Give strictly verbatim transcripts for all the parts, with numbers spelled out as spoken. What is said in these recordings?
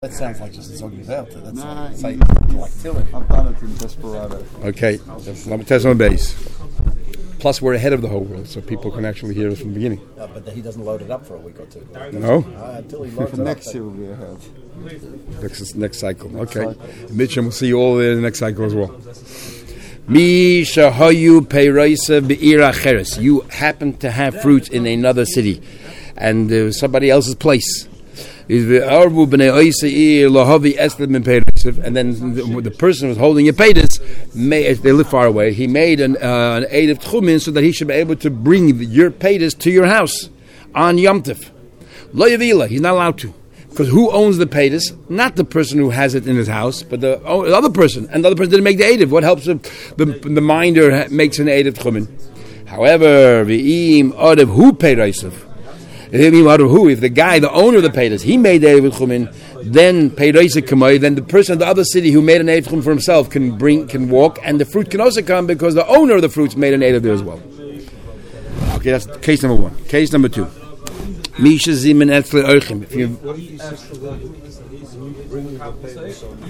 That sounds like just a zoggy out there. That's nah, like, say, like Tilly. I've done it in Desperado. Okay, Lamentes on base. Plus, we're ahead of the whole world, so people can actually hear us from the beginning. Uh, but he doesn't load it up for a week or two. No? Uh, until he loads For it next up. year will be ahead. Next, next cycle. Okay. Mitchell, we'll see you all there in the next cycle as well. Mi shahayu peiroisa be'ira cheres. You happen to have fruits in another city, and uh, somebody else's place. And then the, the person who was holding your peiros, they live far away. He made an, uh, an aid of tchumin so that he should be able to bring your peiros to your house on Yom Tov. Lo yavila, he's not allowed to. Because who owns the peiros? Not the person who has it in his house, but the, oh, the other person. And the other person didn't make the aid of. What helps him? The, the minder makes an aid of tchumin. However, v'im odev hu peirosav. If the guy, the owner of the peiros, he made the eid of tchumin, then peirosa kamay, then the person in the other city who made an eid of tchumin for himself can bring, can walk, and the fruit can also come because the owner of the fruits made an eid of there as well. Okay, that's case number one. Case number two. Misha zimen etzle orchim. If you bringing the peiros on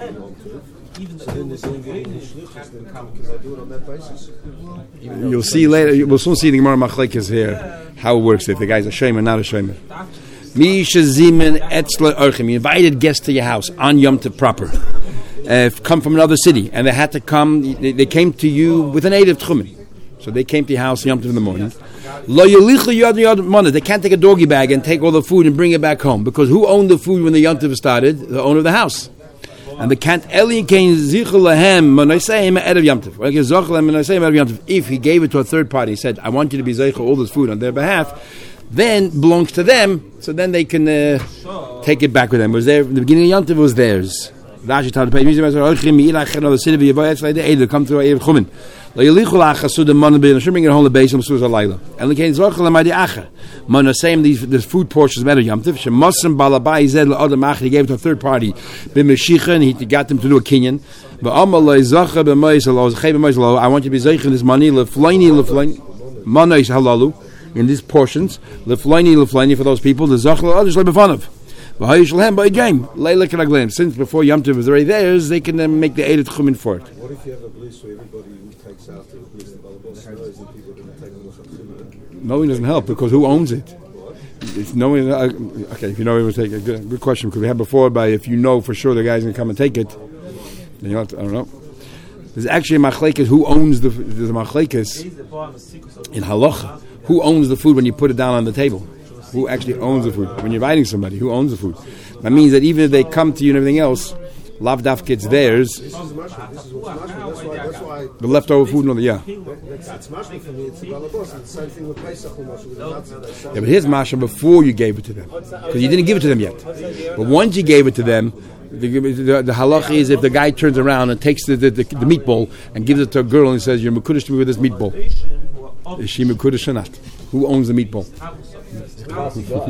You'll see later. We'll soon see the Gemara Machlekes here how it works. If the guy's a shomer, not a shomer. Misha zimen etzle orchim. You invited guests to your house on Yom Tov proper. Uh, come from another city, and they had to come. They, they came to you with an aid of tchumin. So they came to your house Yom Tov in the morning. They can't take a doggy bag and take all the food and bring it back home, because who owned the food when the Yom Tov started? The owner of the house. And they can't. If he gave it to a third party, he said, "I want you to be zeicha all this food on their behalf," then belongs to them. So then they can uh, take it back with them. It was there in the beginning of Yom Tov. It was theirs. Rashi told the pay. Come through a chumin. Bring it home the base of Laila. And the Kain's Zochel Amadi Acha. Mona same these the food portions matter Yom Tov. Shemosim Balabai Zed L'Adam Acha. He gave it to a third party. B'Meshicha, and he got them to do a kinyan. B'Amalei Zacha B'Mois Lo Zechei B'Mois Lo. I want you to be zeichen this money L'Flaini L'Flaini Mona is halalu in these portions L'Flaini L'Flaini for those people. The Zochel L'Adam Shlei B'Fanav. Since before Yom Tov was already theirs, they can uh, make the aid of tchumin for it. What if you have a bliss where everybody who takes out the bliss, the balabos knows that people don't take the tchumin? Knowing doesn't help, because who owns it? It's knowing. Uh, okay, if you know he will take it. Good, good question, because we had before by if you know for sure the guy's going to come and take it, then you have to, I don't know. There's actually a machlekes who owns the the machlekes in halacha. Who owns the food when you put it down on the table? Who actually owns the food? When you're inviting somebody, who owns the food? That means that even if they come to you and everything else, lav dafka it's theirs. This is mashma. This is what's mashma. That's why. That's why. The leftover food, no, yeah. That's, it's mashma for me. It's the balabos. It's the same thing with Pesach or mashma. Yeah, but here's masha before you gave it to them, because you didn't give it to them yet. But once you gave it to them, the, the, the halacha is if the guy turns around and takes the, the, the, the meatball and gives it to a girl and says, "You're mekudesh to me with this meatball." Is she mekudesh or not? Who owns the meatball? Well, you put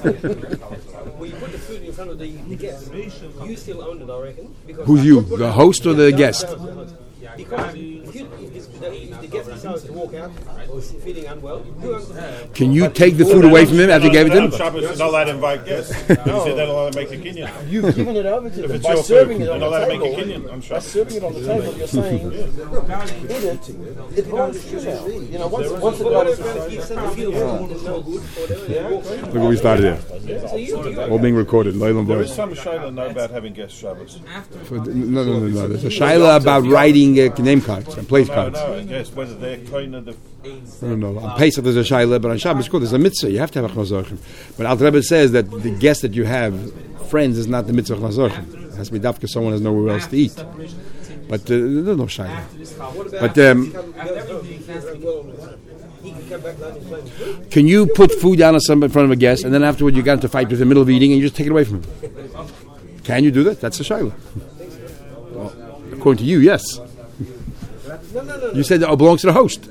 the food in front of the, the guest. You still own it, I reckon. Who's you? The host or the guest? Because if, you, if, this, if the guest decides to walk out or is feeling unwell, who owns the food? Can you take the food away from him after you gave it to him? Shabbos is not allowed to invite guests. You said they're not allowed to make a kinyan. You've given it over to If them it's by your serving food, it on you're the not allowed to table. make a kinyan on By Shabbos. serving it on the table, you're saying, in it, it belongs to you now. You know, once, once the guy is... Look where we started there. All being recorded. There is some shayla know about having guest Shabbos. For the, no, no, no, no. There's a shayla about writing uh, name cards and place No, cards. no, I guess whether they're kind of the... No, no, no. On Pesach there's a shayla, but on Shabbos there's a mitzvah. You have to have a chazorchim. But Al Rebbe says that the guest that you have, friends, is not the mitzvah of chazorchim. It has to be dafka someone has nowhere else to eat. But uh, there's no shayla. But um, can you put food down on some in front of a guest, and then afterward you got into a fight with the middle of eating, and you just take it away from him? Can you do that? That's a shayla. Well, according to you, yes. You said that it belongs to the host.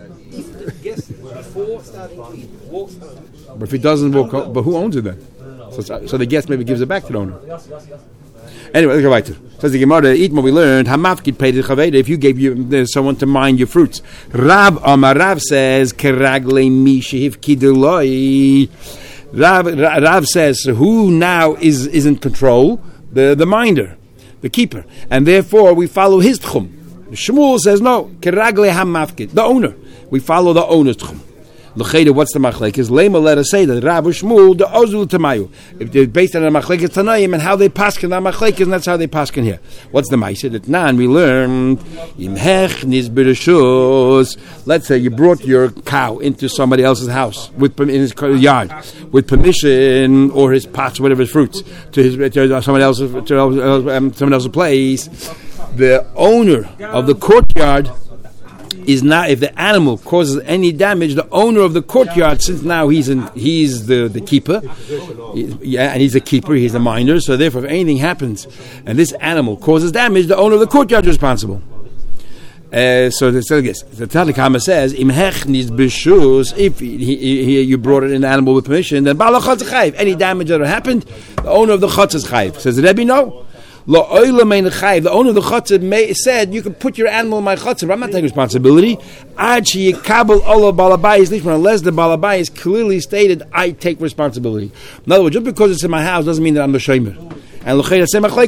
But if he doesn't walk out, but who owns it then? So, so the guest maybe gives it back to the owner. Anyway, let's go back to it. Says the Gemara, eat what we learned. Hamafkid paid chaveda. If you gave you, someone to mind your fruits. Rav Amar Rav says, Keragle mi shehiv kiduloi. Rav, Rav says, who now is, is in control? the, the minder, the keeper. And therefore, we follow his tchum. Shmuel says, no, keragle hamafkid, the owner. We follow the owner's tchum. L'cheda, what's the machlekes? Lema, let us say that Rav Shmuel the ozul tamayu. If they're based on the machlekes Tanaim and how they paskin that machlekes, and that's how they paskin here. What's the ma'aseh? That nan we learn imhech nis b'reshus. Let's say you brought your cow into somebody else's house with in his yard with permission, or his pots, whatever his fruits, to his to somebody else's to um, someone else's place. The owner of the courtyard is not, if the animal causes any damage, the owner of the courtyard, since now he's in, he's the, the keeper, yeah, and he's a keeper, he's a minder, so therefore if anything happens and this animal causes damage, the owner of the courtyard is responsible. Uh, so the the Tanakh says, "Im hechnis b'shus." If he, he, he, you brought in an animal with permission, then bala chutz chayiv. Any damage that happened, the owner of the chutz is chayiv. Says the Rebbe, no. The owner of the chutzah said, you can put your animal in my chutzah, but I'm not taking responsibility. Unless the balabai is clearly stated, I take responsibility. In other words, just because it's in my house doesn't mean that I'm the shomer. And Rav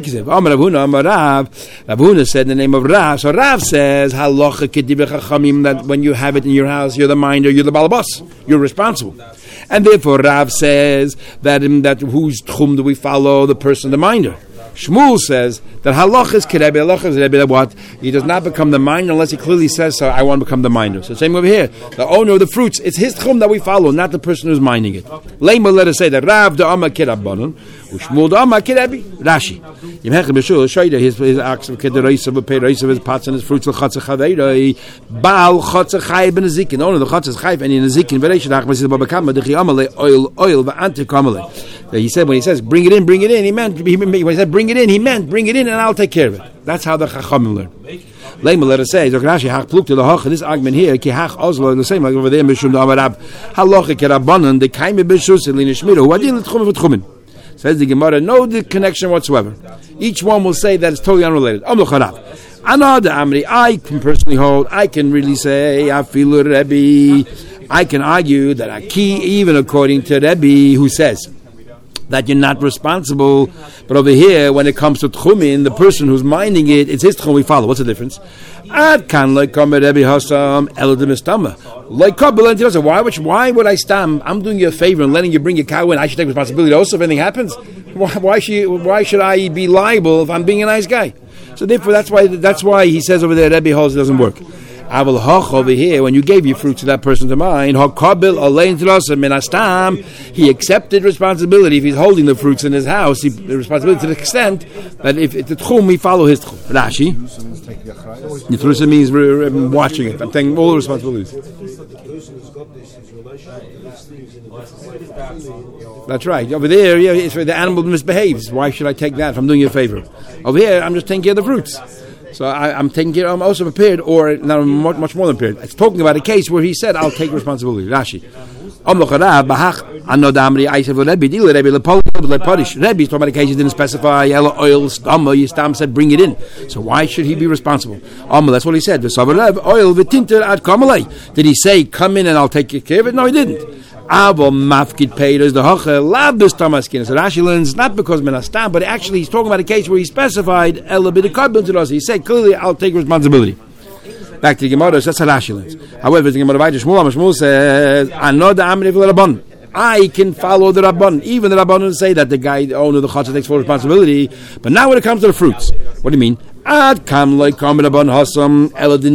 Huna said in the name of Rav. So Rav says, that when you have it in your house, you're the minder, you're the balabas, you're responsible. And therefore Rav says that, um, that whose tchum do we follow? The person, the minder. Shmuel says that halach is kerebi, halach is rebbe, what? He does not become the minder unless he clearly says, so I want to become the minder. So same over here. The owner of the fruits, it's his tchum that we follow, not the person who's minding it. Lema, let us say that Rav da Amma Kirabanon, Shmuel da Amma Kirebi, Rashi. Yimhech b'shul, Shoida, his, his acts of Kederoisa, of Peroisa, his pots and his fruits, of Chatzah Chaveiroi, Baal Chatzah Chayib and Ezekin, the owner of the Chatzah Chayib, and in Ezekin, Vereishadach, Mesiz Babakama, Dechi Amale, oil, oil, Va'ante Kamale. He said, when he says, bring it in, bring it in, he meant, he, when he said, bring it in, he meant, bring it in and I'll take care of it. That's how the Chachamim learn. Lema, let us say, Rashi, hach pluk to the hoch, this argument here, ki hach ozlo, the same like over there, Mishum da Amarab, haloche kerabanan, the kaime b'shus, elina shmiru, wadin l'tchumen v'tchumen. Says the Gemara, no connection whatsoever. Each one will say that it's totally unrelated. Amlo charav. Another Amri, I can personally hold, I can really say, afilu Rebbe, I can argue that Aki, even according to Rebbe, who says that you're not responsible, but over here, when it comes to tchumin, the person who's minding it, it's his tchum we follow. What's the difference? Ad kan like Rebbe Hasam eladim istama. Like kabel, why would why would I stam? I'm doing you a favor and letting you bring your cow in. I should take responsibility also if anything happens. Why, why should why should I be liable if I'm being a nice guy? So therefore, that's why that's why he says over there Rebbe holds it doesn't work. Aval hoch over here, when you gave your fruit to that person to mine, hokabil alein trasa minastam, he accepted responsibility if he's holding the fruits in his house. He, the responsibility to the extent that if it's a tchum, we follow his tchum. Rashi, Yitrusa means we're um, watching it. I'm taking all the responsibilities. That's right. Over there, yeah, it's where the animal misbehaves. Why should I take that if I'm doing you a favor? Over here, I'm just taking care of the fruits. So I, I'm taking care. I'm also prepared, or not much, much more than prepared. It's talking about a case where he said, "I'll take responsibility." Rashi. Rebbe is talking about a case he didn't specify. Yellow oil, stamma. Yistam said, "Bring it in." So why should he be responsible? That's what he said. Oil v'tinter ad kamalei. Did he say, "Come in and I'll take care of it"? No, he didn't. Avo mafkid peiros the hoche labdus tamaskin. So Rashi learns not because menastam, but actually he's talking about a case where he specified elabidikarbin to us. He said clearly, "I'll take responsibility." Back to the Gemara, so that's how Rashi learns. However, the Gemara Shmuel Shmuel says, "Another amri v'Rabban." I can follow the Rabban. Even the Rabban say that the guy, the owner of the chatzah, takes full responsibility. But now when it comes to the fruits, what do you mean? Ad kam like Rabban hasam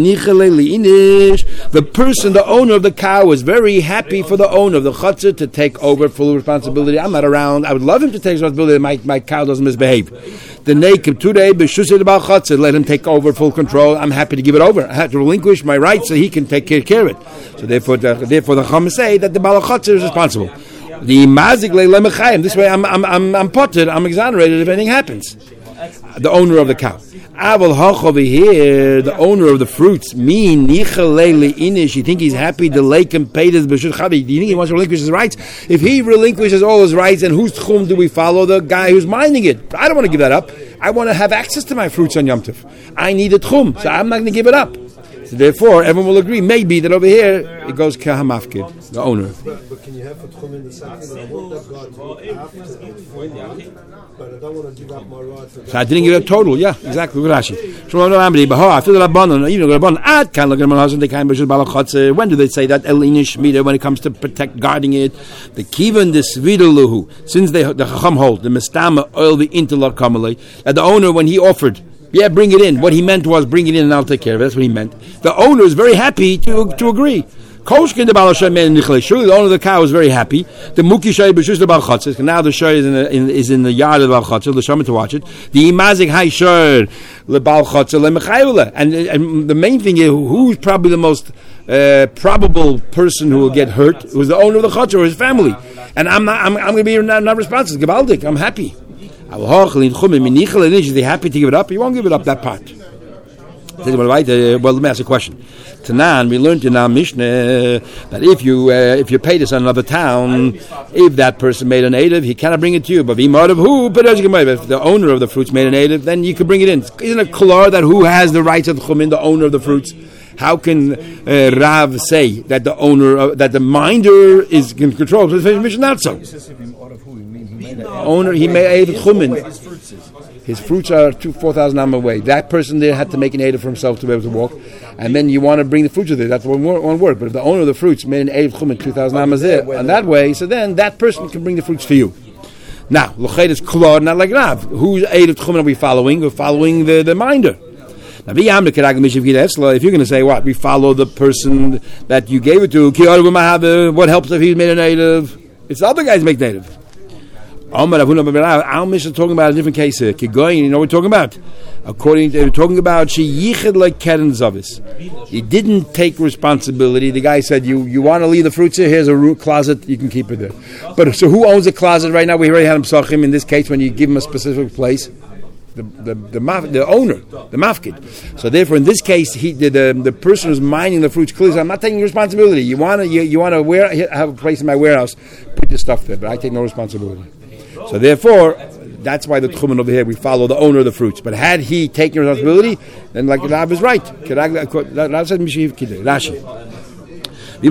the person, the owner of the cow, is very happy for the owner of the chatzah to take over full responsibility. I'm not around. I would love him to take responsibility. My my cow doesn't misbehave. The naked today b'shusid about chatzah, let him take over full control. I'm happy to give it over. I have to relinquish my rights so he can take care, care of it. So therefore, the, therefore the Chacham say that the bal chatzah is responsible. The mazik le'lemechayim. This way, I'm I'm I'm I'm potted. I'm exonerated if anything happens. The owner of the cow. Aval hach over here, the owner of the fruits. Mean nichaleili inish. You think he's happy? The lake and paid his b'shut chavi. Do you think he wants to relinquish his rights? If he relinquishes all his rights, and whose tchum do we follow? The guy who's minding it. I don't want to give that up. I want to have access to my fruits on Yom Tov. I need a tchum, so I'm not going to give it up. So therefore, everyone will agree maybe that over here it goes kahamafkid, the owner. But, but can you have for Tchumen the same thing? I want that guy to look after it for me, but I don't want to give up my right to. So I didn't give a total, yeah, exactly. Look at Rashi. I feel that Rabbanon, even Rabbanon, at can look at my husband. They kind of balachotze. When do they say that elinish mida when it comes to protect guarding it? The kivan the svidaluhu. Since they the chacham hold the mestama oil the interlock kamalei that the owner when he offered. Yeah, bring it in. What he meant was bring it in and I'll take care of it. That's what he meant. The owner is very happy to to agree. Surely the owner of the cow is very happy. The muki shay b'shus the balchatzis. Now the shay is in the in, is in the yard of the balchatzis. The shaman to watch it. The imazik hay shay le balchatzis le mechayule. And and the main thing is who's probably the most uh, probable person who will get hurt was the owner of the chatzis or his family. And I'm not. I'm, I'm going to be not, not responsible. Gabaldik. I'm happy. Is he happy to give it up? He won't give it up that part. Well, let me ask a question. Tanan, we learned in our Mishnah that if you uh, if you pay this on another town, if that person made a native, he cannot bring it to you. But if who? But if the owner of the fruits made a native, then you can bring it in. Isn't it klar that who has the rights of the chumin, the owner of the fruits? How can uh, Rav say that the owner, of, that the minder is in control? Mishnah not so. Owner, he made a chumin. His fruits are two, four thousand am away. That person there had to make an native for himself to be able to walk, and then you want to bring the fruits with it. That's one one word. But if the owner of the fruits made an native chumin two thousand amas there, and that way, so then that person can bring the fruits for you. Now, lochet is klor, not like Rav. Whose native chumin are we following? We're following the the minder. Now, if you're going to say what we follow the person that you gave it to, what helps if he made a native? It's the other guys make native. Our Mishnah is talking about a different case here. Kigoyin, you know what we're talking about? According to, we're talking about she yichid like keren zavis. He didn't take responsibility. The guy said, "You you want to leave the fruits here? Here's a root closet. You can keep it there." But so who owns the closet right now? We already had him psachim in this case when you give him a specific place. The the the, maf, the owner, the mafkid. So therefore, in this case, he the the, the person who's mining the fruits clearly said, "I'm not taking responsibility. You want to you, you want to wear have a place in my warehouse, put your stuff there, but I take no responsibility." So therefore, that's why the tchumen over here we follow the owner of the fruits. But had he taken responsibility, then like Rav is right. Rav said Mishiv Kidei Rashi. He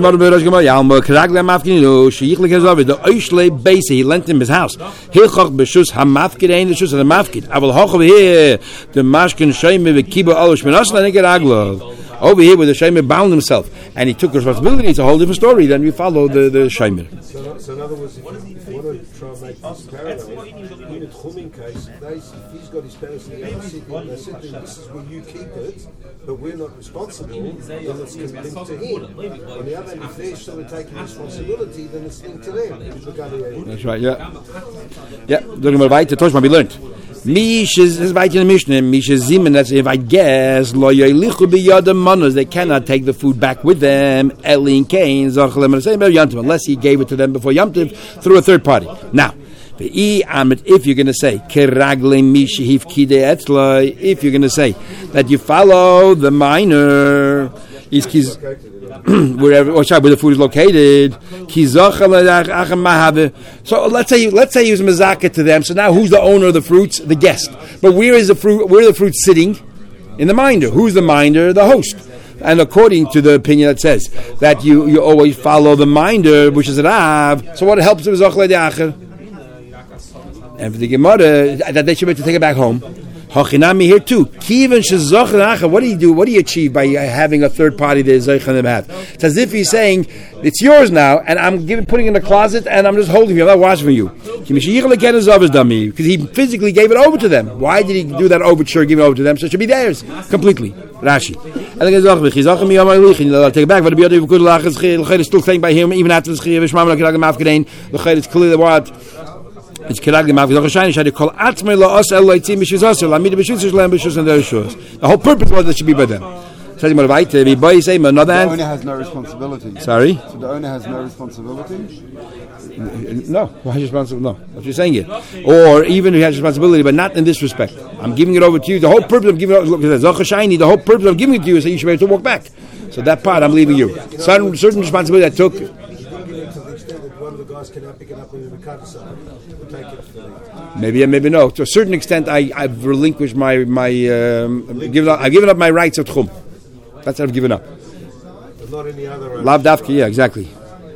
lent him his house. Hilchach b'shus hamafkid ain't the shus of the mafkid. Aval hoch over here the mashkin shayme v'kiba alosh menasla neged aglov. Over here where the shaymer bound himself and he took responsibility. It's a whole different story. Then we follow the the shaymer. So, so in other words, if you want to try and make this parallel, in the Tchumen case, they, if he's got his parents in the other city, and they said to him, this is where you keep it, but we're not responsible, then it's linked to him. On the other hand, if they're still taking responsibility, then it's linked to them. That's right, yeah. Yeah, talking about weiter, Tosh, we learned. Mish is, this is weiter in the Mishnah, Mish is Zimen, that's if I guess, lo yoylichu biyadam manos, they cannot take the food back with them, Elin Kain, Zachalem, unless he gave it to them before Yom Tov through a third party. Now, if you're going to say if you're going to say that you follow the minor, wherever or where the food is located, so let's say let's say he was mezakeh to them. So now who's the owner of the fruits? The guest. But where is the fruit? Where are the fruits sitting? In the minder. Who's the minder? The host. And according to the opinion that says that you, you always follow the minder, which is Rav, so what helps him is Zachle De'acher. And for the Gemara, that they should be able to take it back home. Hachinami here too. What do you do? What do you achieve by having a third party that is Zeichanim have? It's as if he's saying, it's yours now, and I'm giving, putting it in the closet, and I'm just holding you. I'm not washing for you. Because he physically gave it over to them. Why did he do that overture, give it over to them? So it should be theirs, completely. Rashi. And take it back. But the still staying by him, even after the Schiyah, it's clear that what? It's kirag gemav. The call atzmei laos el loitzim b'shus asur lamid b'shus shlem b'shus and their shus. The whole purpose was that it should be by them. Says more right. The boy say another hand. The owner has no responsibility. Sorry. So the owner has no responsibility. No, why is responsible? No, what you're saying here, or even if he has responsibility, but not in this respect. I'm giving it over to you. The whole purpose of giving it, look, it says shiny. The whole purpose of giving it to you is that you should be able to walk back. So that part I'm leaving you. Certain certain responsibility that took. Cannot pick it up in the take it. Maybe, maybe no. To a certain extent, I, I've relinquished my my. Um, given up, I've given up my rights of tchum. That's how I've given up. But not any other. Lav Dafka, yeah, exactly.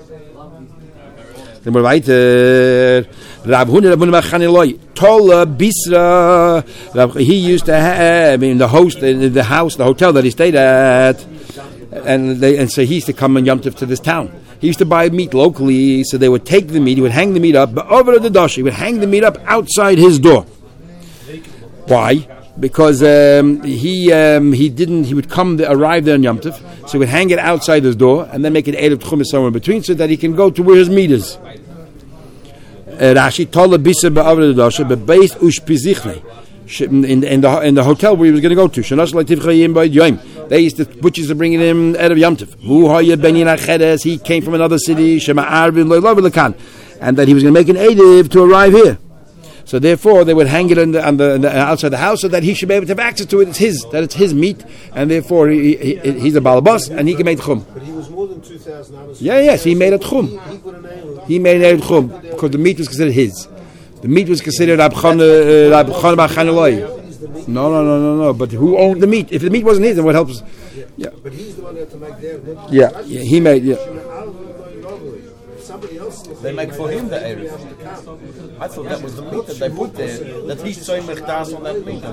Then we're weiter. Rav Huna Rav Huna Chaniloi Tola Bisra. He used to have in the host, in the house, the hotel that he stayed at, and they, and so he used to come on Yom Tov to this town. He used to buy meat locally, so they would take the meat, he would hang the meat up, but over the dosh, he would hang the meat up outside his door. Why? Because um, he um, he didn't, he would come, the, arrive there on Yom Tov, so he would hang it outside his door, and then make it Erev Tchumis somewhere in between, so that he can go to where his meat is. Rashi told the Bisa over the dosh, but based ushpizichne. In, in the in the hotel where he was going to go to, they used to butchers to bring it in out of Yom Tov. He came from another city, and that he was going to make an ediv to arrive here. So therefore, they would hang it on the, on the, on the outside the house so that he should be able to have access to it. It's his, that it's his meat, and therefore he, he, he's a balabas and he can make tchum. But he was more than two thousand hours. Yeah, yes, he made a tchum. He, he made a tchum because the meat was considered his. The meat was considered Rab Chana Rab Chana Chaneloi. No, no, no, no, no. But who owned the meat? If the meat wasn't his, then what helps? Yeah. But he's the one that had to make their. Yeah, yeah, he made. Yeah. Somebody else. They make for him the erev. I thought that was the meat that they put there. That he's so much das on that meat.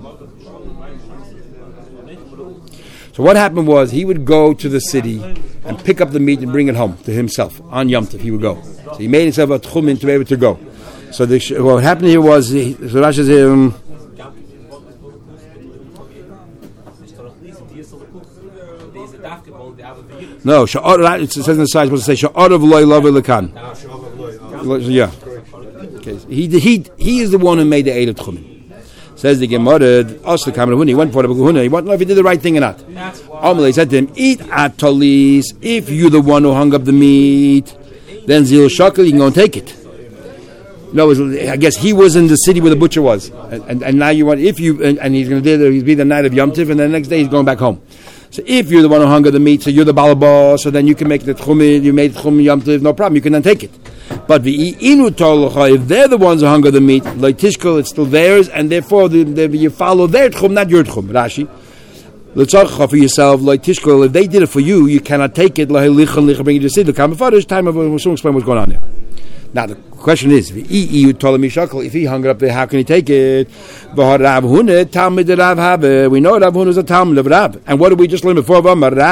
So what happened was he would go to the city and pick up the meat and bring it home to himself on Yom Tov. He would go. So he made himself a tchumin to be able to go. So the, what happened here was, he, so Rashi says, um, no, it says in the side, it's supposed to say, Sha'arav loy love lekan. Yeah. Okay. He, he, he is the one who made the Eid of Tchumin. Says the Gemara, Asla Kamar, he went for the Huna, he wanted to know if he did the right thing or not. Amalei said to him, eat atolis, if you're the one who hung up the meat, then zil shakel, you can go and take it. No, I guess he was in the city where the butcher was, and, and, and now you want if you and, and he's going to be the night of Yom Tov, and then the next day he's going back home. So if you're the one who hung up the meat, so you're the balabah, so then you can make the tchumid, you made tchum Yom Tov, no problem, you can then take it. But the inu tolocha, if they're the ones who hung up the meat, like tishkol, it's still theirs, and therefore the, the, you follow their tchum, not your tchum. Rashi, l'tzarcha for yourself, like tishkol, if they did it for you, you cannot take it. Like lichan lichan, bring it to the city. Time of we'll soon explain what's going on there. Now the question is, if he hung it up there, how can he take it? We know Rav Huna is a Talmud of Rav. And what did we just learn before?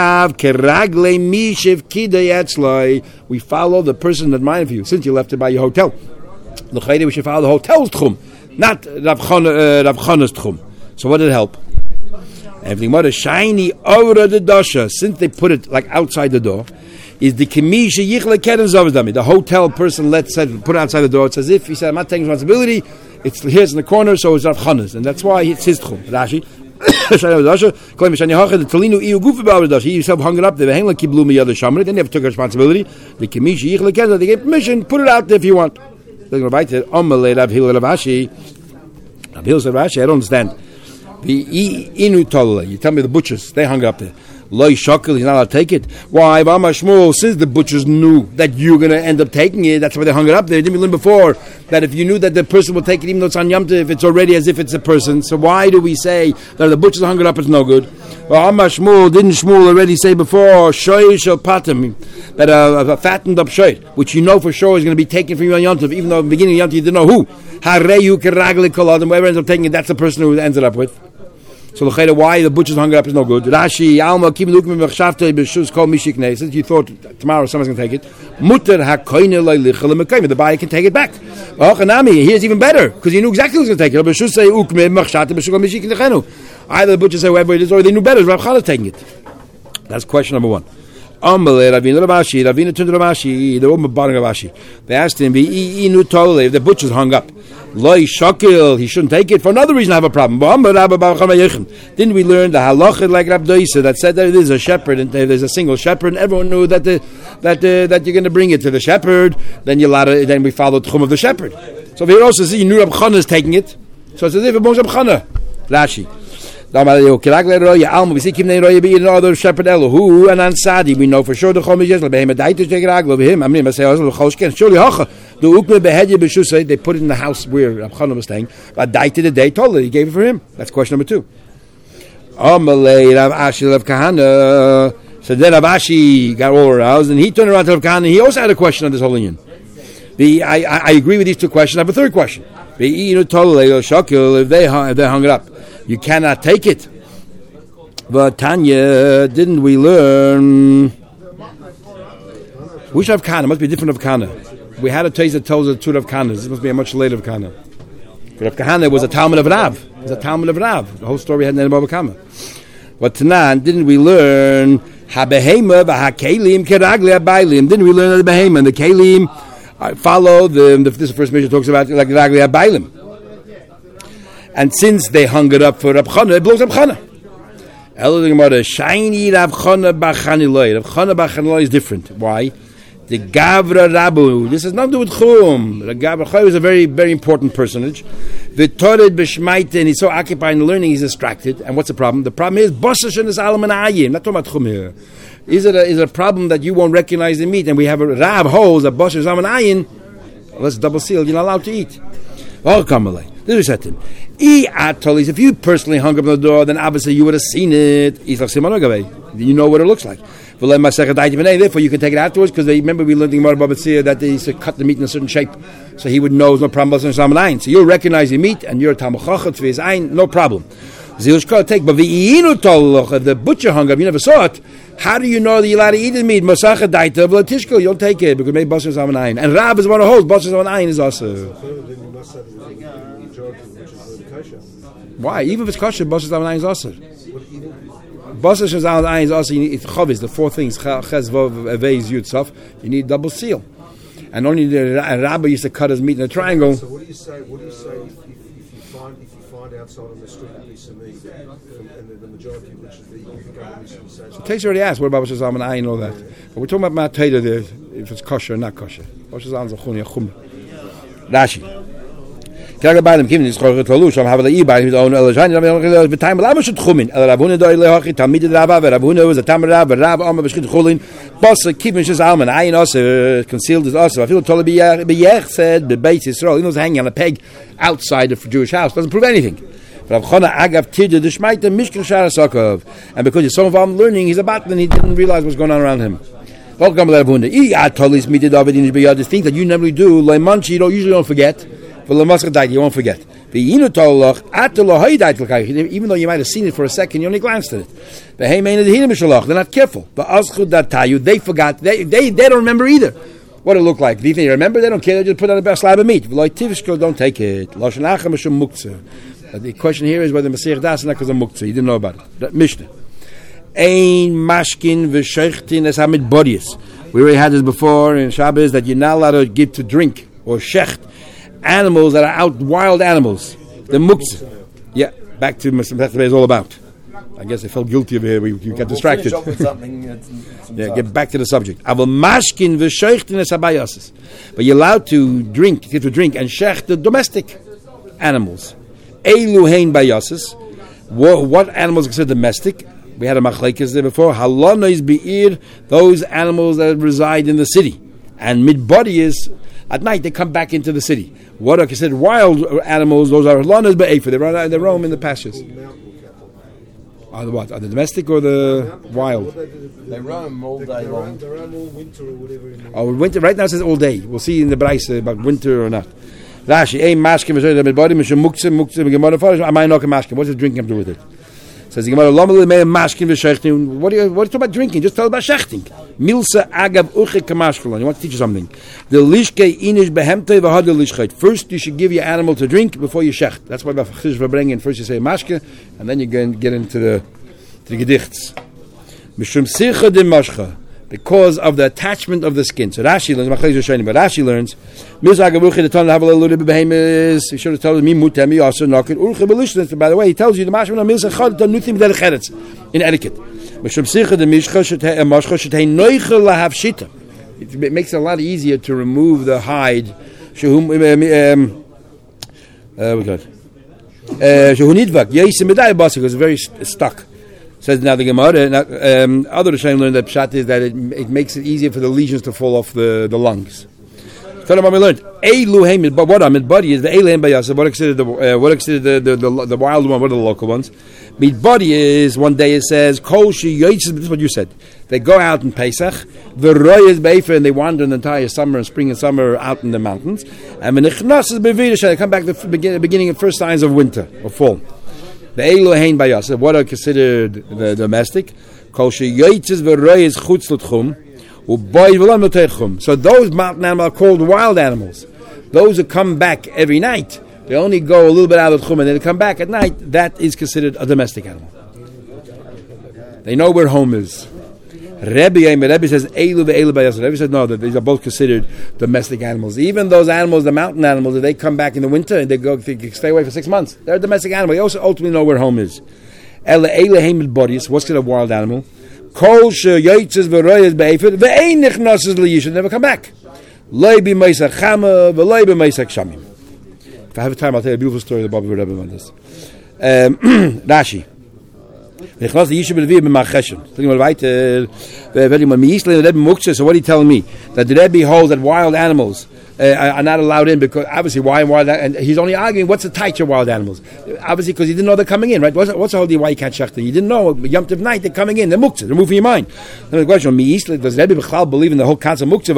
We follow the person that minded for you, since you left it by your hotel. We should follow the hotel's tchum, not Rav Chana's tchum. So what did it help? Everything what a shiny over the dasha, since they put it like outside the door, is the Kamisha Yichle Keren Zavadami. The hotel person let said put it outside the door. It's as if he said, I'm not taking responsibility. It's here's in the corner, so it's Rav Chana's, and that's why it's his tchum. Rashi, he himself hung it up there. They never took responsibility. The Kamisha Yichle Keren, they gave permission. Put it out there if you want. They're going to write it. Amalei Rav Hillel Rav Ashi. Rav Hillel Rav Ashi. I don't understand. The inu tolle. You tell me the butchers they hung it up there. Loi shakel, he's not allowed to take it. Why, Shmuel, since the butchers knew that you're going to end up taking it, that's why they hung it up there. Didn't we learn before that if you knew that the person will take it, even though it's on Yom Tov, it's already as if it's a person. So why do we say that if the butchers hung it up, it's no good? Well, Shmuel, didn't Shmuel already say before, shoy shel patim, that a, a fattened up shoy, which you know for sure is going to be taken from you on Yom Tov, even though in the beginning of Yom Tov you didn't know who. Hareyu keragli kol adam, whoever ends up taking it, that's the person who ends it up with. So the why the butchers hung it up is no good. Rashi, Alma, keep looking at Mechshavte, Beshus, call Mishik Neses. You thought tomorrow someone's going to take it. Mutter hakoine loylichel mekayim. The buyer can take it back. Oh, Chanami, here's even better because he knew exactly who was going to take it. Beshus say ukme Mechshavte, Beshus call Mishik Nechenu. Either the butchers say whoever it is, or they knew better. Rav Chana taking it. That's question number one. Amalei Ravina Ravashi, Ravina turned to Ravashi. The woman bottom of Ravashi. They asked him, "Inu tole." If the butchers hung up, Loi shakil, he shouldn't take it. For another reason, I have a problem. Didn't we learn the halacha like Rab Doisa that said that there's a shepherd and there's a single shepherd, and everyone knew that the that uh, that you're going to bring it to the shepherd. Then you to, then we follow the tchum of the shepherd. So here also see you knew Rab Chana is taking it. So it's as if it belongs to Rab Chana. Rashi. We see another shepherd Elohu and Ansadi. We know for sure the Chomish is Lebehem Adaita Shegraglo him. I mean, I say surely Hacha. The Ukme Behedye Beshusay, they put it in the house where Rab Chana was staying. Adaita the day told it, he gave it for him. That's question number two. Amalei Rav Ashi Rav Kahana. So then Rav Ashi got all aroused, and he turned around to Rav Kahana. He also had a question on this whole union. The I, I, I agree with these two questions. I have a third question. If they hung, if they hung it up, you cannot take it. But Tanya, didn't we learn? Which Rav Kahana? Must be different Rav Kahana. We had a taste that tells us two Rav Kahanas. This must be a much later Rav Kahana. Rav Kahana was a Talmud of Rav. It was a Talmud of Rav. The whole story had in Baba Kama. But Tanan, didn't we learn Habehema v'hakelim keragli abaylim? Didn't we learn the Behema and the Kelim uh, follow the, the? This is the first Mishnah talks about like ragli abaylim. And since they hung it up for Rav Chana, it belongs to Rav Chana. Elo the Gemara, shiny Rav Chana b'chaniloi. Rav Chana b'chaniloi is different. Why? The Gavra Rabu. This has nothing to do with Chum. The Gavra Chayu is a very, very important personage. The Tored B'Shmaite, and he's so occupied in learning, he's distracted. And what's the problem? The problem is Bosashan is Alaman Ayin. Not talking about Chum here. Is it a, is it a problem that you won't recognize the meat? And we have a Rab holds that Bosashan is Alaman Ayin. Let's double seal. You're not allowed to eat. Oh, Kamalei. This is said to him. If you personally hung up on the door, then obviously you would have seen it. You know what it looks like. Therefore, you can take it afterwards because remember we learned in Gemara Baba Tzia that they used to cut the meat in a certain shape, so he would know there's no problem. So you'll recognize your meat, and you're a Talmud Chacham for his ayin, no problem. Take, but if the butcher hung up, you never saw it. How do you know that you're allowed to eat the meat? You don't take it because maybe Basar Zaman Ayin. And Rab is one of holds. Basar Zaman Ayin is also. Why? Even if it's kosher, Basar Zaman Ayin is also. Basar Zaman Ayin is also. It's chavis. The four things: ches, vav, aveiz, yud, saf. You need double seal. And only the Rabbi used to cut his meat in a triangle. So what do you say? What do you say if, if, if you find if you find outside on the street a piece of meat, and the, the majority of which is the you say? So Casey already asked what about Basar Zaman Ayin and all that. But we're talking about Matayda there, if it's kosher or not kosher. Basar Zaman is a chumra chumra. Rashi. Kage bei dem Kind ist gerade Talush, am haben die bei mit own Eljain, wir time Lama should khumin. El Rabuna do ile hachi tamid Rava, Rabuna was a tamra, Rav am beschit khulin. Boss keeping his alman, I also concealed it also. I feel told be be said the base Israel, he was hanging on a peg outside the Jewish house, doesn't prove anything. Rav Chana agav tid the shmaite mishkan sharasakov. And because he's so involved in learning, he's about and he didn't realize what's going on around him. Welcome to Rabuna. I told me did David in the things that you never do, like manchi, you don't usually don't forget. You won't forget. Even though you might have seen it for a second, you only glanced at it. They're not careful. They forgot. They, they, they don't remember either what it looked like. If they remember, they don't care. They just put on a slab of meat. Don't take it. The question here is whether Masech Das is not because of Muktzah. You didn't know about it. Mishnah. Ein mashkin v'sheichtin es hamid bodies. We already had this before in Shabbos that you're not allowed to give to drink or shecht animals that are out, wild animals. The muktzah. Yeah, back to what it's all about. I guess I felt guilty over here. We, we got distracted. Yeah, get back to the subject. But you're allowed to drink, get to drink and shech the domestic animals. Eilu bayasis. What animals are considered domestic? We had a machlekes there before. Halana is be'ir, those animals that reside in the city. And midbody is, at night they come back into the city. What are considered wild animals? Those are halanas be'efer. They run, they roam in the pastures. Are the what? Are the domestic or the wild? They roam all day long. They roam all winter or whatever. Oh, winter. Right now it says all day. We'll see in the Braisa about winter or not. Rashi, ein mashkin v'shoy midbody mishum muktzim muktzim v'gemara farish. Am I not a mashkin? What does drinking have to do with it? Says the Gemara, "Lama le'mei mashkin v'shechting." What do you what do you talk about drinking? Just tell about shechting. Milsa agav uche kamashkelon. You want to teach you something? The lishke inish behemte v'hadel lishcheit. First, you should give your animal to drink before you shecht. That's why Bafchish Verbrengen first you say mashke, and then you get into the to the gedichts. Mishum sircha de mashcha, because of the attachment of the skin. So Rashi learns. But Rashi learns. Milsa agav uche the ton have a little bit behemis. He should have told me mutemi also knock it uche belishnet. By the way, he tells you the mashma milsa chad the nutim der cheretz in etiquette. Mishum sircha de mishcha should have mashcha should have noichel lahav shita. It makes it a lot easier to remove the hide. Shehum um uh we got shehunidvak yeisim medai basa because it's very st- stuck. Says now the Gemara. Um, other Rishonim learned that pshat is that it, it makes it easier for the lesions to fall off the, the lungs. Tell them what we learned. Eilu Hamid, but what Amid Body is the Eilu Bayasa. What considered the uh, what considered the, the the the wild one? What are the local ones? Mid Body is one day it says Kol Shi Yoitz. This is what you said. They go out in Pesach. The Roy is Beifer, and they wander the entire summer and spring and summer out in the mountains. And when Nichnas is Bevidish, they come back to the beginning, beginning of first signs of winter or fall. The Eilu Hein Bayasa. What are considered the domestic? Kol Shi Yoitz is the Roy is Chutz L'Tchum. So those mountain animals are called wild animals. Those who come back every night, they only go a little bit out of the Chum and then they come back at night. That is considered a domestic animal. They know where home is. Rebbe, Rebbe says Eilu ve'Eilu bayasa. Rebbe says no, that these are both considered domestic animals. Even those animals, the mountain animals, if they come back in the winter and they go they stay away for six months, they're a domestic animal. They also ultimately know where home is. Ele Eilu heimid bodies. What's considered a wild animal? Kol sheyotzes v'royes be'efet ve'ein nichnases liyishon, never come back. Loi be meisach chama v'loi be meisach shamim. If I have time, I'll tell you a beautiful story of the Baba Rebbe on this. Um, Rashi. Nichnas liyishon b'leviyah b'macheshen. Thinking about weiter. Very much. Mi yislein Rebbe muktzeh. So what are you telling me? That the Rebbe holds that wild animals Uh, are not allowed in because obviously why wild and he's only arguing what's the type of wild animals, obviously because he didn't know they're coming in, right? What's, what's the whole deal why you can't shachter? You didn't know Yom Tov night they're coming in, they're muktzah, they're moving your mind. Then the question, does Rebbe B'chlal believe in the whole concept of muktzah?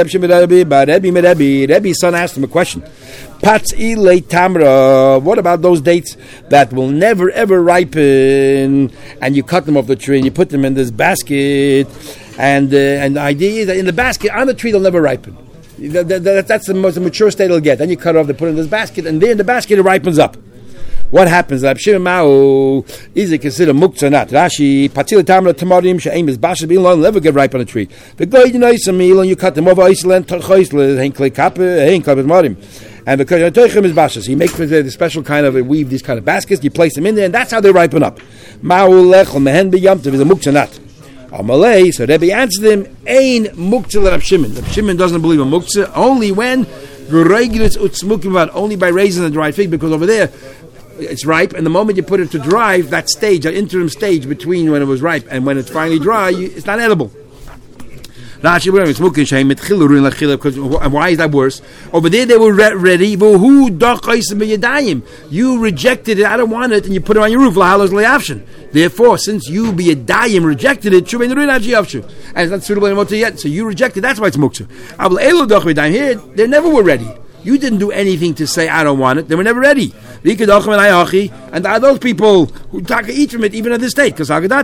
Rebbe's son asked him a question. Patzi le tamra, what about those dates that will never ever ripen and you cut them off the tree and you put them in this basket and uh, and the idea is that in the basket on the tree they'll never ripen. That, that, that's the most mature state it'll get. Then you cut it off, they put it in this basket, and there in the basket it ripens up. What happens? Is it considered muktzah or not? Rashi, patil tamra tamarim she'em is bashas b'ilon never get ripe on a tree. The guy you know some ilon you cut them over Iceland torchoisle hein klei kape hein klei tamarim, and because the toichem is bashas, you make the special kind of weave these kind of baskets, you place them in there, and that's how they ripen up. Ma'ul lechol mehen b'yamtiv is a muktzah or not. Amalei, so Rebbe answered him, Ein muktzah Rab Shimon. Rab Shimon doesn't believe in muktzah only when only by raising the dried fig, because over there it's ripe, and the moment you put it to dry, that stage, that interim stage between when it was ripe and when it's finally dry, you, it's not edible. And why is that worse? Over there they were re- ready. You rejected it. I don't want it, and you put it on your roof. Therefore, since you be a dayim rejected it, and it's not suitable anymore to yet, so you rejected. That's why it's muktzah. Here, they never were ready. You didn't do anything to say I don't want it. They were never ready. And there are those people who eat from it even at this state. Because so the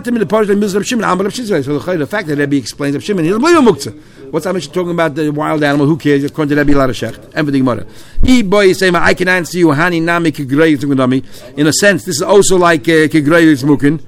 fact that Rebbe explains Reb Shimon, he doesn't believe in muktzah. What's that mention talking about the wild animal? Who cares? According to Rebbe, a lot of shecht. Everything mother. I can answer you. In a sense, this is also like kigrei smukin.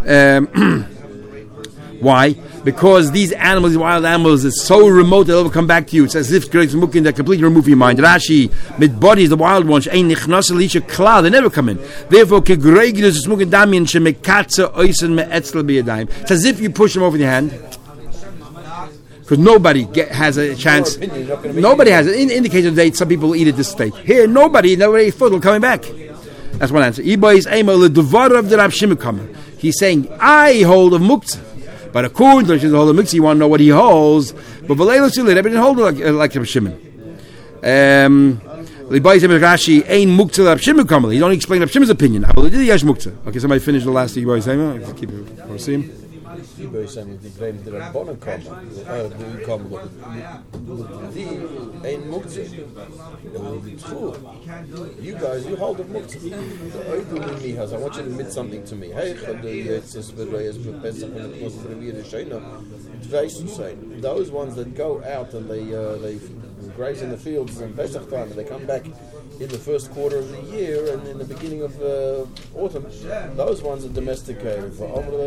Why? Because these animals, these wild animals, is so remote they'll never come back to you. It's as if great smukin that completely remove your mind. Rashi, mid bodies, the wild ones, ain't nichnas elisha klal, they never come in. Therefore, kegregidus smukin damian shemekatza oisen me'etzel biyadayim. It's as if you push them over the hand. Because nobody get, has a chance. Nobody has it. In, in the case of the date, some people eat at this state. Here, nobody, nobody foot coming back. That's one answer. Iba is ema le'devar of the Rab Shimon coming. He's saying, I hold of muktzah. But according to the whole mix, you want to know what he holds. But Valela Sili, they didn't hold it like, uh, like Rab Shimon. Um, Rashi ain't muktzah Rab Shimon Kamal. He don't explain Rab Shimon's opinion. Okay, somebody finish the last thing. Keep it. Or see him. You guys saying the claim that a bonnet come, uh, the come with the ain't muktzah. It will be true. You guys, you hold the muktzah. I do me has. I want you to admit something to me. Hey, it's just the way it's Pesach when it was the Revier Shena. Those ones that go out and they uh, they graze in the fields in Pesach time and they come back in the first quarter of the year and in the beginning of uh, autumn, those ones are domesticated. And the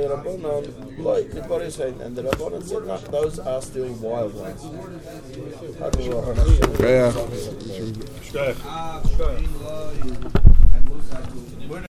Rabbanan said, no, those are still wild ones. Yeah.